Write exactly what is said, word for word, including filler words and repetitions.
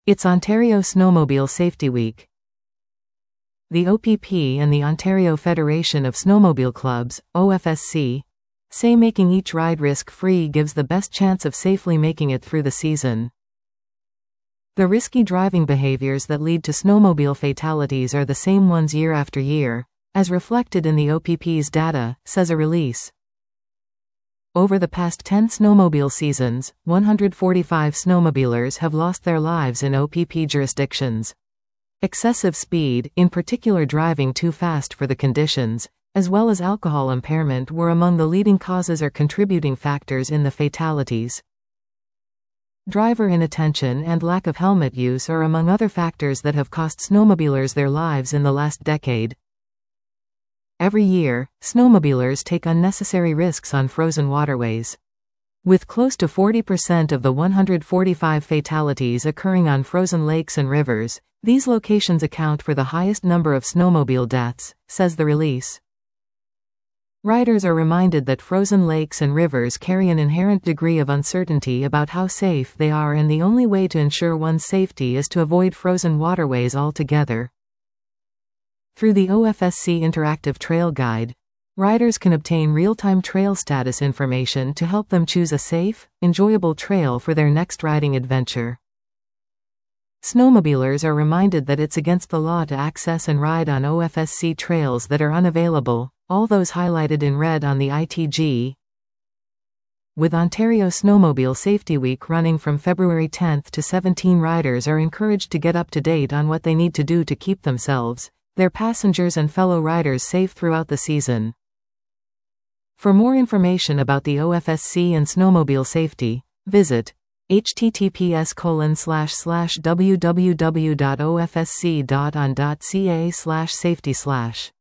It's Ontario Snowmobile Safety Week. The O P P and the Ontario Federation of Snowmobile Clubs, O F S C, say making each ride risk-free gives the best chance of safely making it through the season. The risky driving behaviors that lead to snowmobile fatalities are the same ones year after year, as reflected in the O P P's data, says a release. Over the past ten snowmobile seasons, one hundred forty-five snowmobilers have lost their lives in O P P jurisdictions. Excessive speed, in particular driving too fast for the conditions, as well as alcohol impairment were among the leading causes or contributing factors in the fatalities. Driver inattention and lack of helmet use are among other factors that have cost snowmobilers their lives in the last decade. Every year, snowmobilers take unnecessary risks on frozen waterways. With close to forty percent of the one hundred forty-five fatalities occurring on frozen lakes and rivers, these locations account for the highest number of snowmobile deaths, says the release. Riders are reminded that frozen lakes and rivers carry an inherent degree of uncertainty about how safe they are, and the only way to ensure one's safety is to avoid frozen waterways altogether. Through the O F S C Interactive Trail Guide, riders can obtain real-time trail status information to help them choose a safe, enjoyable trail for their next riding adventure. Snowmobilers are reminded that it's against the law to access and ride on O F S C trails that are unavailable, all those highlighted in red on the I T G. With Ontario Snowmobile Safety Week running from February tenth to seventeenth, riders are encouraged to get up to date on what they need to do to keep themselves, their passengers and fellow riders safe throughout the season. For more information about the O F S C and snowmobile safety, visit h t t p s colon slash slash w w w dot o f s c dot on dot c a slash safety slash